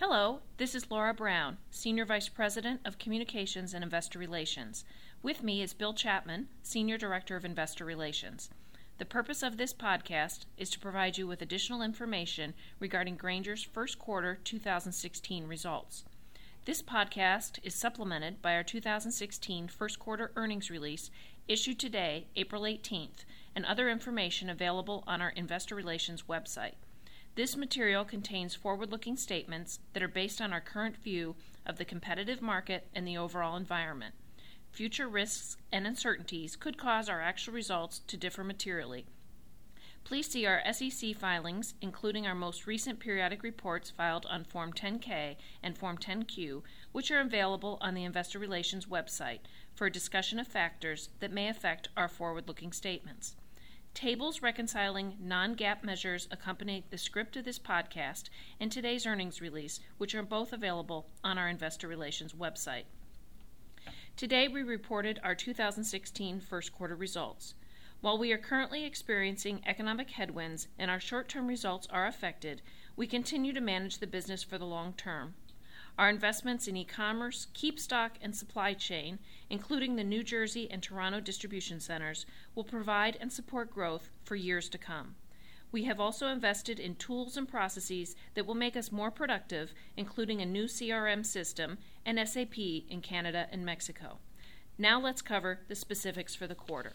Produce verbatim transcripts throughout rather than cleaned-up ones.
Hello, this is Laura Brown, Senior Vice President of Communications and Investor Relations. With me is Bill Chapman, Senior Director of Investor Relations. The purpose of this podcast is to provide you with additional information regarding Grainger's first quarter two thousand sixteen results. This podcast is supplemented by our two thousand sixteen first quarter earnings release issued today, April eighteenth, and other information available on our Investor Relations website. This material contains forward-looking statements that are based on our current view of the competitive market and the overall environment. Future risks and uncertainties could cause our actual results to differ materially. Please see our S E C filings, including our most recent periodic reports filed on Form ten K and Form ten Q, which are available on the Investor Relations website, for a discussion of factors that may affect our forward-looking statements. Tables reconciling non-GAAP measures accompany the script of this podcast and today's earnings release, which are both available on our Investor Relations website. Today we reported our two thousand sixteen first quarter results. While we are currently experiencing economic headwinds and our short-term results are affected, we continue to manage the business for the long term. Our investments in e-commerce, KeepStock, and supply chain, including the New Jersey and Toronto distribution centers, will provide and support growth for years to come. We have also invested in tools and processes that will make us more productive, including a new C R M system and S A P in Canada and Mexico. Now let's cover the specifics for the quarter.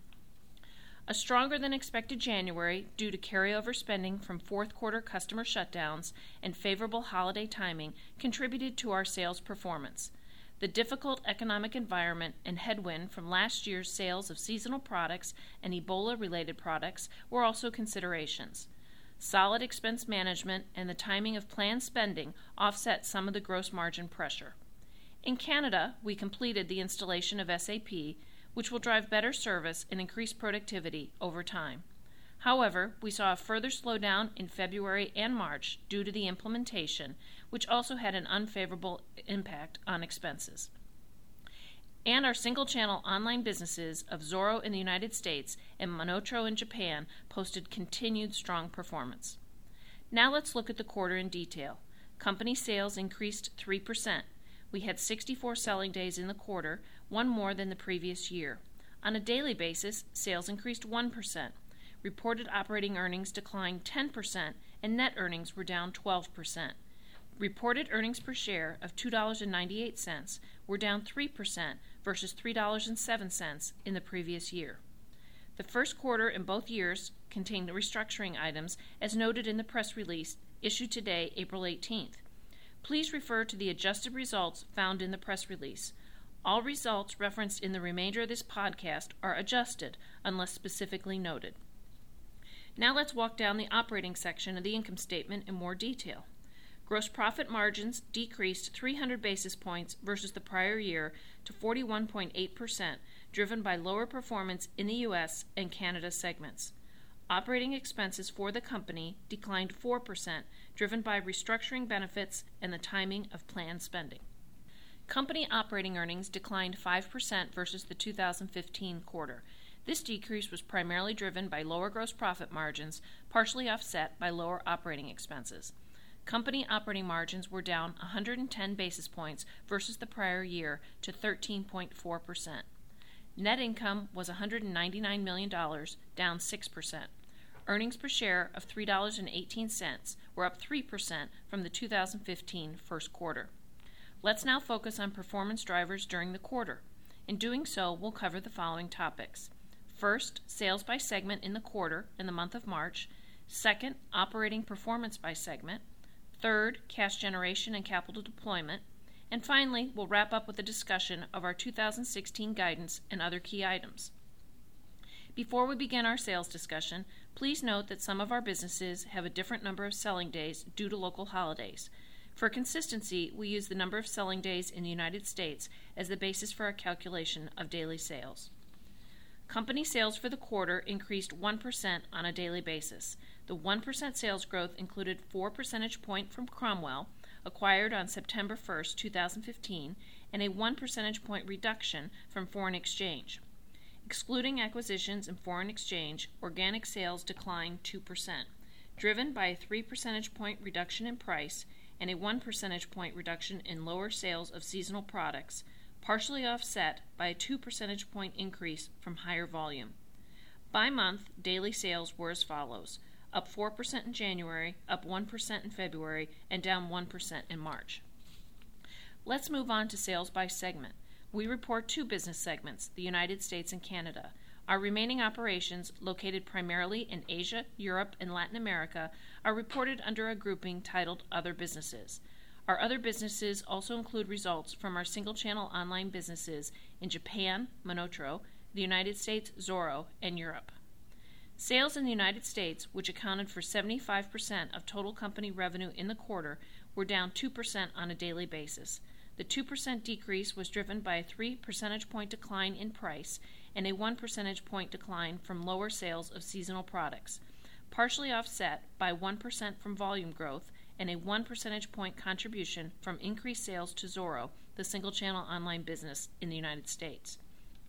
A stronger than expected January due to carryover spending from fourth quarter customer shutdowns and favorable holiday timing contributed to our sales performance. The difficult economic environment and headwind from last year's sales of seasonal products and Ebola-related products were also considerations. Solid expense management and the timing of planned spending offset some of the gross margin pressure. In Canada, we completed the installation of S A P, which will drive better service and increase productivity over time. However, we saw a further slowdown in February and March due to the implementation, which also had an unfavorable impact on expenses. And our single-channel online businesses of Zoro in the United States and Monotro in Japan posted continued strong performance. Now let's look at the quarter in detail. Company sales increased three percent. We had sixty-four selling days in the quarter, one more than the previous year. On a daily basis, sales increased one percent. Reported operating earnings declined ten percent, and net earnings were down twelve percent. Reported earnings per share of two dollars and ninety-eight cents were down three percent versus three dollars and seven cents in the previous year. The first quarter in both years contained restructuring items, as noted in the press release issued today, April eighteenth. Please refer to the adjusted results found in the press release. All results referenced in the remainder of this podcast are adjusted unless specifically noted. Now let's walk down the operating section of the income statement in more detail. Gross profit margins decreased three hundred basis points versus the prior year to forty-one point eight percent, driven by lower performance in the U S and Canada segments. Operating expenses for the company declined four percent, driven by restructuring benefits and the timing of planned spending. Company operating earnings declined five percent versus the two thousand fifteen quarter. This decrease was primarily driven by lower gross profit margins, partially offset by lower operating expenses. Company operating margins were down one hundred ten basis points versus the prior year to thirteen point four percent. Net income was one hundred ninety-nine million dollars, down six percent. Earnings per share of three dollars and eighteen cents were up three percent from the two thousand fifteen first quarter. Let's now focus on performance drivers during the quarter. In doing so, we'll cover the following topics. First, sales by segment in the quarter in the month of March. Second, operating performance by segment. Third, cash generation and capital deployment. And finally, we'll wrap up with a discussion of our two thousand sixteen guidance and other key items. Before we begin our sales discussion, please note that some of our businesses have a different number of selling days due to local holidays. For consistency, we use the number of selling days in the United States as the basis for our calculation of daily sales. Company sales for the quarter increased one percent on a daily basis. The one percent sales growth included four percentage points from Cromwell, acquired on September first, two thousand fifteen, and a one percentage point reduction from foreign exchange. Excluding acquisitions and foreign exchange, organic sales declined two percent, driven by a three percentage point reduction in price and a one percentage point reduction in lower sales of seasonal products, partially offset by a two percentage point increase from higher volume. By month, daily sales were as follows: up four percent in January, up one percent in February, and down one percent in March. Let's move on to sales by segment. We report two business segments, the United States and Canada. Our remaining operations, located primarily in Asia, Europe, and Latin America, are reported under a grouping titled Other Businesses. Our other businesses also include results from our single-channel online businesses in Japan, Monotro, the United States, Zoro, and Europe. Sales in the United States, which accounted for seventy-five percent of total company revenue in the quarter, were down two percent on a daily basis. The two percent decrease was driven by a three percentage point decline in price and a one percentage point decline from lower sales of seasonal products, partially offset by one percent from volume growth and a one percentage point contribution from increased sales to Zoro, the single-channel online business in the United States.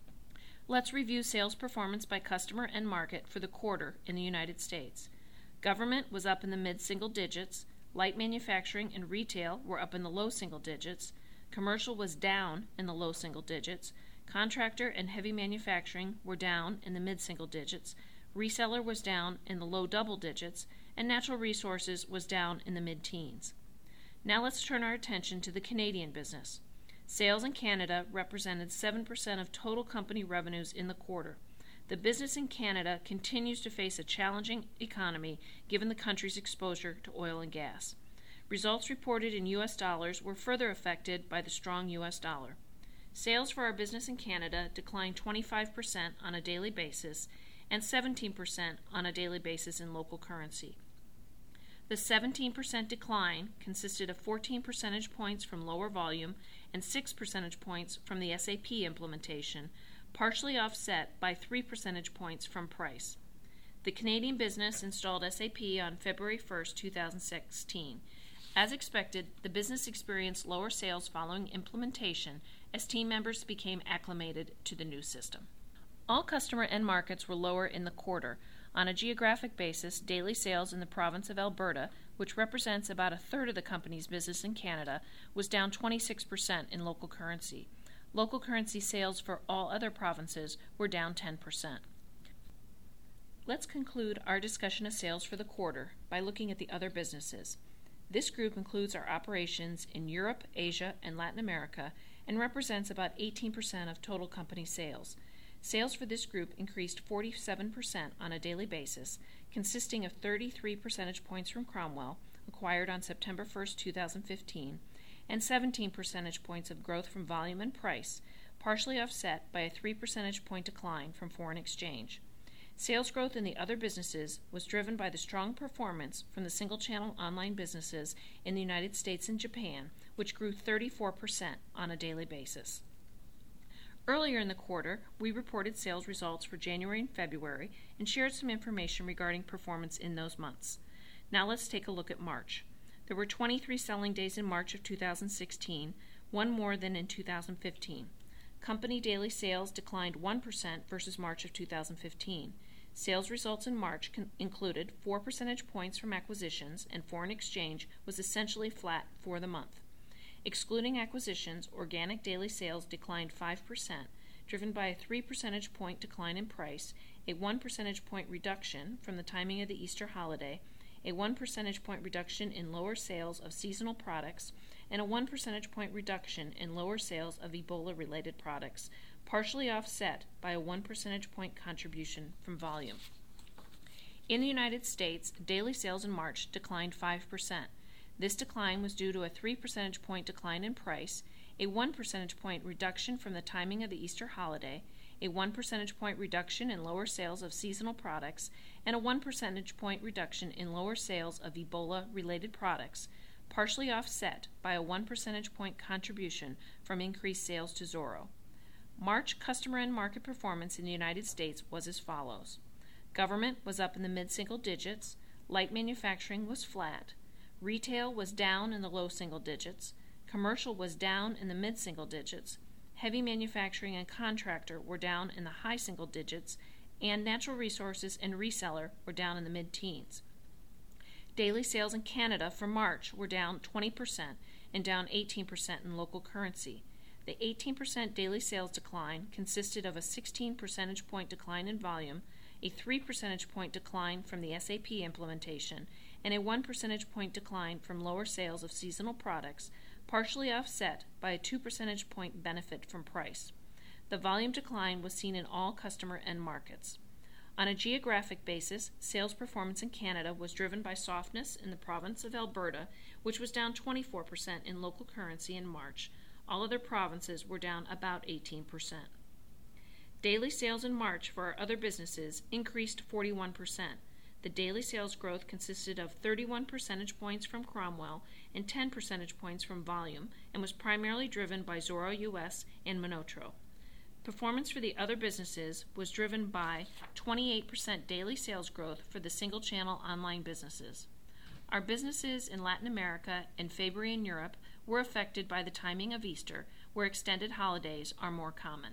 Let's review sales performance by customer and market for the quarter in the United States. Government was up in the mid-single digits, light manufacturing and retail were up in the low single digits, commercial was down in the low single digits, contractor and heavy manufacturing were down in the mid-single digits, reseller was down in the low double digits, and natural resources was down in the mid-teens. Now let's turn our attention to the Canadian business. Sales in Canada represented seven percent of total company revenues in the quarter. The business in Canada continues to face a challenging economy given the country's exposure to oil and gas. Results reported in U S dollars were further affected by the strong U S dollar. Sales for our business in Canada declined twenty-five percent on a daily basis and seventeen percent on a daily basis in local currency. The seventeen percent decline consisted of fourteen percentage points from lower volume and six percentage points from the S A P implementation, partially offset by three percentage points from price. The Canadian business installed S A P on February first, two thousand sixteen. As expected, the business experienced lower sales following implementation as team members became acclimated to the new system. All customer end markets were lower in the quarter. On a geographic basis, daily sales in the province of Alberta, which represents about a third of the company's business in Canada, was down twenty-six percent in local currency. Local currency sales for all other provinces were down ten percent. Let's conclude our discussion of sales for the quarter by looking at the other businesses. This group includes our operations in Europe, Asia, and Latin America and represents about eighteen percent of total company sales. Sales for this group increased forty-seven percent on a daily basis, consisting of thirty-three percentage points from Cromwell, acquired on September first, two thousand fifteen, and seventeen percentage points of growth from volume and price, partially offset by a three percentage point decline from foreign exchange. Sales growth in the other businesses was driven by the strong performance from the single-channel online businesses in the United States and Japan, which grew thirty-four percent on a daily basis. Earlier in the quarter, we reported sales results for January and February and shared some information regarding performance in those months. Now let's take a look at March. There were twenty-three selling days in March of two thousand sixteen, one more than in two thousand fifteen. Company daily sales declined one percent versus March of two thousand fifteen. Sales results in March con- included four percentage points from acquisitions, and foreign exchange was essentially flat for the month. Excluding acquisitions, organic daily sales declined five percent, driven by a three percentage point decline in price, a one percentage point reduction from the timing of the Easter holiday, a one percentage point reduction in lower sales of seasonal products, and a one percentage point reduction in lower sales of Ebola-related products, partially offset by a one percentage point contribution from volume. In the United States, daily sales in March declined five percent. This decline was due to a three percentage point decline in price, a one percentage point reduction from the timing of the Easter holiday, a one percentage point reduction in lower sales of seasonal products, and a one percentage point reduction in lower sales of Ebola-related products, partially offset by a one percentage point contribution from increased sales to Zoro. March customer and market performance in the United States was as follows. Government was up in the mid-single digits, light manufacturing was flat, retail was down in the low single digits, commercial was down in the mid-single digits, heavy manufacturing and contractor were down in the high single digits, and natural resources and reseller were down in the mid-teens. Daily sales in Canada for March were down twenty percent and down eighteen percent in local currency. The eighteen percent daily sales decline consisted of a sixteen percentage point decline in volume, a three percentage point decline from the S A P implementation, and a one percentage point decline from lower sales of seasonal products, partially offset by a two percentage point benefit from price. The volume decline was seen in all customer end markets. On a geographic basis, sales performance in Canada was driven by softness in the province of Alberta, which was down twenty-four percent in local currency in March. All other provinces were down about eighteen percent. Daily sales in March for our other businesses increased forty-one percent. The daily sales growth consisted of thirty-one percentage points from Cromwell and ten percentage points from volume and was primarily driven by Zoro U S and Monotro. Performance for the other businesses was driven by twenty-eight percent daily sales growth for the single-channel online businesses. Our businesses in Latin America and Fabory in Europe were affected by the timing of Easter, where extended holidays are more common.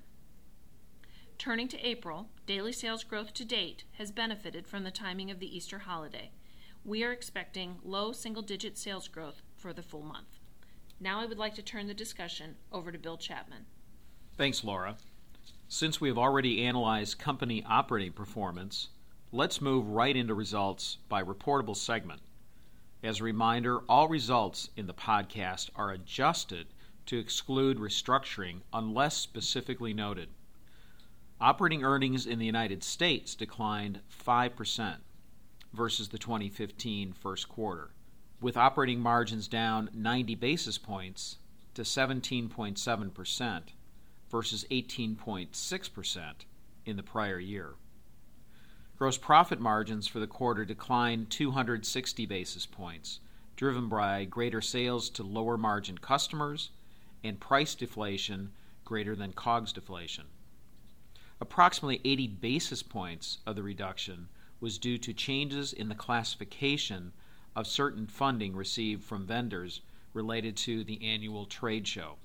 Turning to April, daily sales growth to date has benefited from the timing of the Easter holiday. We are expecting low single-digit sales growth for the full month. Now I would like to turn the discussion over to Bill Chapman. Thanks, Laura. Since we have already analyzed company operating performance, let's move right into results by reportable segment. As a reminder, all results in the podcast are adjusted to exclude restructuring unless specifically noted. Operating earnings in the United States declined five percent versus the twenty fifteen first quarter, with operating margins down ninety basis points to seventeen point seven percent versus eighteen point six percent in the prior year. Gross profit margins for the quarter declined two hundred sixty basis points, driven by greater sales to lower margin customers and price deflation greater than COGS deflation. Approximately eighty basis points of the reduction was due to changes in the classification of certain funding received from vendors related to the annual trade show.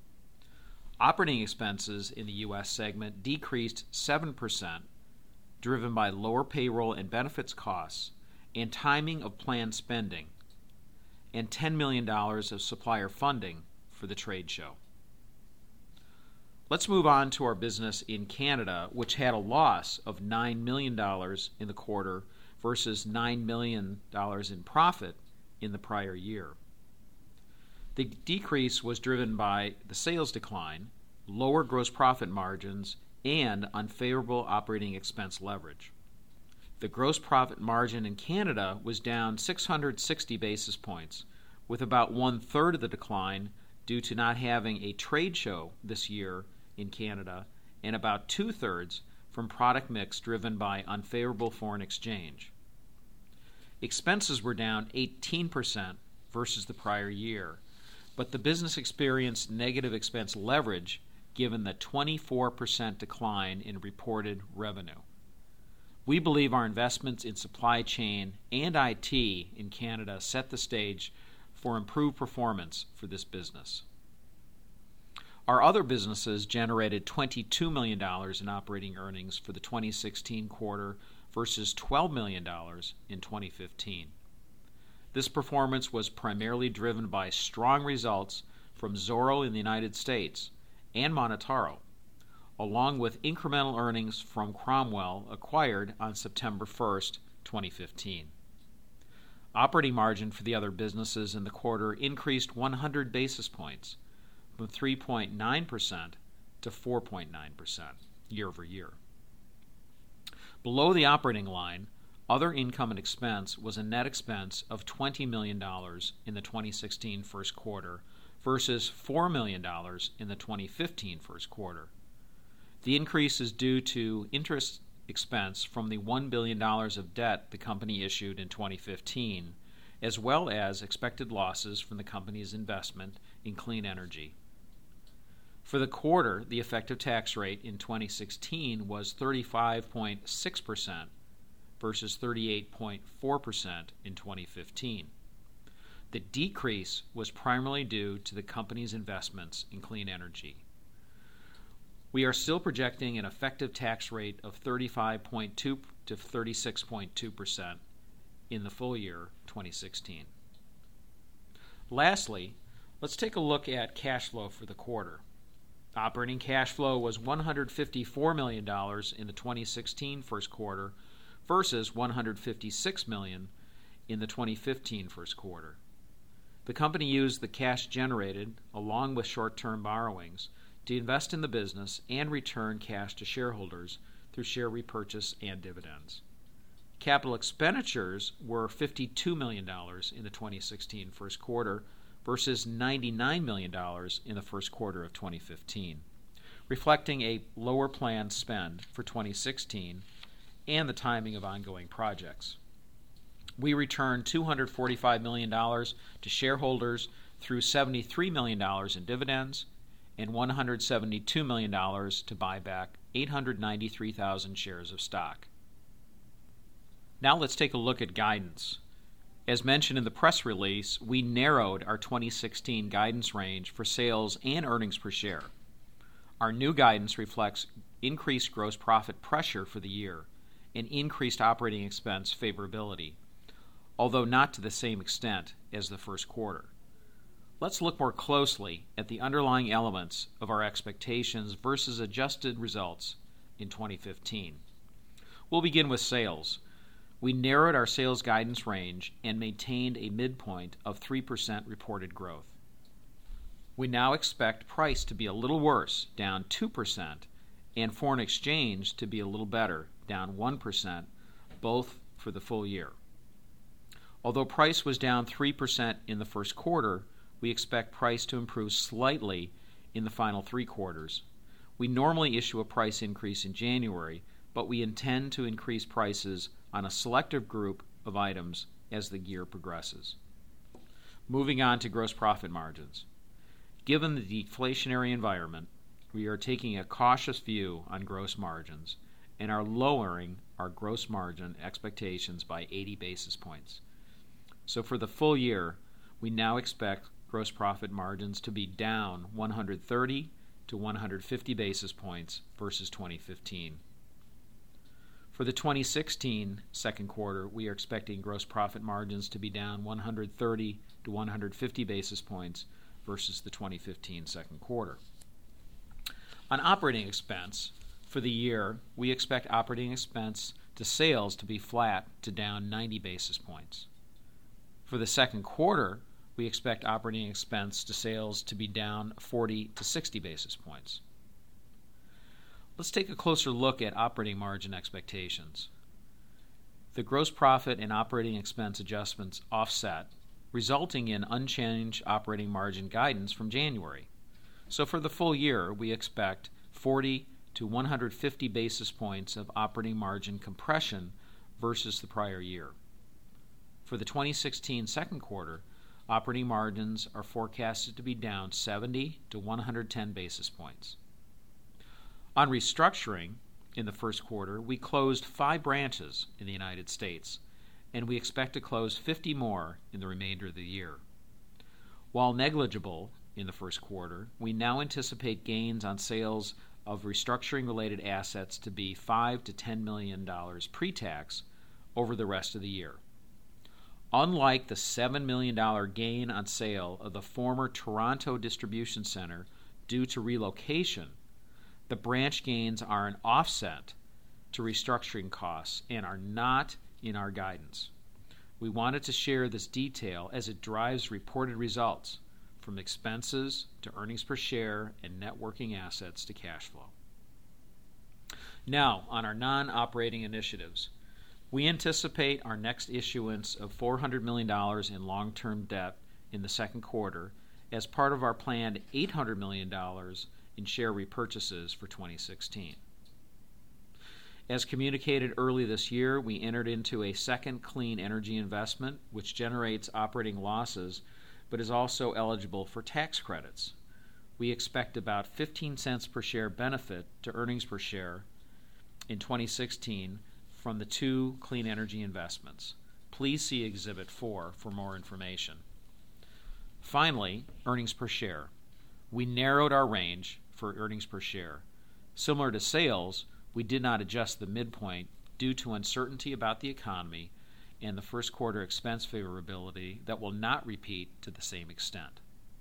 Operating expenses in the U S segment decreased seven percent, driven by lower payroll and benefits costs and timing of planned spending, and ten million dollars of supplier funding for the trade show. Let's move on to our business in Canada, which had a loss of nine million dollars in the quarter versus nine million dollars in profit in the prior year. The decrease was driven by the sales decline, lower gross profit margins, and unfavorable operating expense leverage. The gross profit margin in Canada was down six hundred sixty basis points, with about one-third of the decline due to not having a trade show this year in Canada, and about two-thirds from product mix driven by unfavorable foreign exchange. Expenses were down eighteen percent versus the prior year, but the business experienced negative expense leverage given the twenty-four percent decline in reported revenue. We believe our investments in supply chain and I T in Canada set the stage for improved performance for this business. Our other businesses generated twenty-two million dollars in operating earnings for the twenty sixteen quarter versus twelve million dollars in twenty fifteen. This performance was primarily driven by strong results from Zoro in the United States and Monotaro, along with incremental earnings from Cromwell acquired on September first, twenty fifteen. Operating margin for the other businesses in the quarter increased one hundred basis points, from three point nine percent to four point nine percent year over year. Below the operating line, other income and expense was a net expense of twenty million dollars in the twenty sixteen first quarter versus four million dollars in the twenty fifteen first quarter. The increase is due to interest expense from the one billion dollars of debt the company issued in twenty fifteen, as well as expected losses from the company's investment in clean energy. For the quarter, the effective tax rate in twenty sixteen was thirty-five point six percent versus thirty-eight point four percent in twenty fifteen. The decrease was primarily due to the company's investments in clean energy. We are still projecting an effective tax rate of thirty-five point two to thirty-six point two percent in the full year twenty sixteen. Lastly, let's take a look at cash flow for the quarter. Operating cash flow was one hundred fifty-four million dollars in the twenty sixteen first quarter versus one hundred fifty-six million dollars in the twenty fifteen first quarter. The company used the cash generated, along with short-term borrowings, to invest in the business and return cash to shareholders through share repurchase and dividends. Capital expenditures were fifty-two million dollars in the twenty sixteen first quarter versus ninety-nine million dollars in the first quarter of twenty fifteen, reflecting a lower planned spend for twenty sixteen and the timing of ongoing projects. We returned two hundred forty-five million dollars to shareholders through seventy-three million dollars in dividends and one hundred seventy-two million dollars to buy back eight hundred ninety-three thousand shares of stock. Now let's take a look at guidance. As mentioned in the press release, we narrowed our twenty sixteen guidance range for sales and earnings per share. Our new guidance reflects increased gross profit pressure for the year and increased operating expense favorability, although not to the same extent as the first quarter. Let's look more closely at the underlying elements of our expectations versus adjusted results in twenty fifteen. We'll begin with sales. We narrowed our sales guidance range and maintained a midpoint of three percent reported growth. We now expect price to be a little worse, down two percent, and foreign exchange to be a little better, down one percent, both for the full year. Although price was down three percent in the first quarter, we expect price to improve slightly in the final three quarters. We normally issue a price increase in January, but we intend to increase prices on a selective group of items as the year progresses. Moving on to gross profit margins. Given the deflationary environment, we are taking a cautious view on gross margins and are lowering our gross margin expectations by eighty basis points. So for the full year, we now expect gross profit margins to be down one hundred thirty to one hundred fifty basis points versus twenty fifteen. For the twenty sixteen second quarter, we are expecting gross profit margins to be down one hundred thirty to one hundred fifty basis points versus the twenty fifteen second quarter. On operating expense, for the year, we expect operating expense to sales to be flat to down ninety basis points. For the second quarter, we expect operating expense to sales to be down forty to sixty basis points. Let's take a closer look at operating margin expectations. The gross profit and operating expense adjustments offset, resulting in unchanged operating margin guidance from January. So for the full year, we expect forty to one hundred fifty basis points of operating margin compression versus the prior year. For the twenty sixteen second quarter, operating margins are forecasted to be down seventy to one hundred ten basis points. On restructuring, in the first quarter, we closed five branches in the United States, and we expect to close fifty more in the remainder of the year. While negligible in the first quarter, we now anticipate gains on sales of restructuring-related assets to be five to ten million dollars pre-tax over the rest of the year. Unlike the seven million dollars gain on sale of the former Toronto Distribution Center due to relocation, the branch gains are an offset to restructuring costs and are not in our guidance. We wanted to share this detail as it drives reported results from expenses to earnings per share and net working assets to cash flow. Now, on our non-operating initiatives, we anticipate our next issuance of four hundred million dollars in long-term debt in the second quarter as part of our planned eight hundred million dollars in share repurchases for twenty sixteen. As communicated early this year, we entered into a second clean energy investment which generates operating losses but is also eligible for tax credits. We expect about fifteen cents per share benefit to earnings per share in twenty sixteen from the two clean energy investments. Please see Exhibit four for more information. Finally, earnings per share. We narrowed our range for earnings per share. Similar to sales, we did not adjust the midpoint due to uncertainty about the economy and the first quarter expense favorability that will not repeat to the same extent.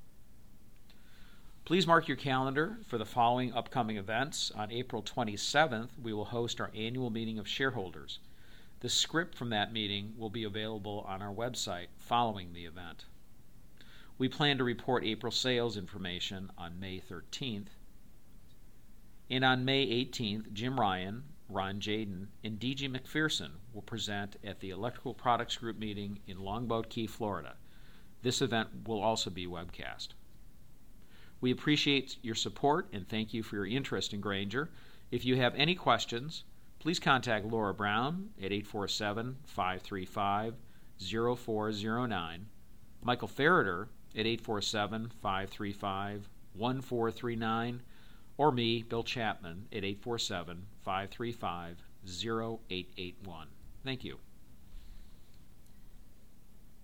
Please mark your calendar for the following upcoming events. On April twenty-seventh, we will host our annual meeting of shareholders. The script from that meeting will be available on our website following the event. We plan to report April sales information on May thirteenth. And on May eighteenth, Jim Ryan, Ron Jaden, and D G McPherson will present at the Electrical Products Group meeting in Longboat Key, Florida. This event will also be webcast. We appreciate your support and thank you for your interest in Grainger. If you have any questions, please contact Laura Brown at eight four seven, five three five, zero four zero nine, Michael Ferreter at eight four seven, five three five, one four three nine, or me, Bill Chapman, at eight four seven, five three five, zero eight eight one. Thank you.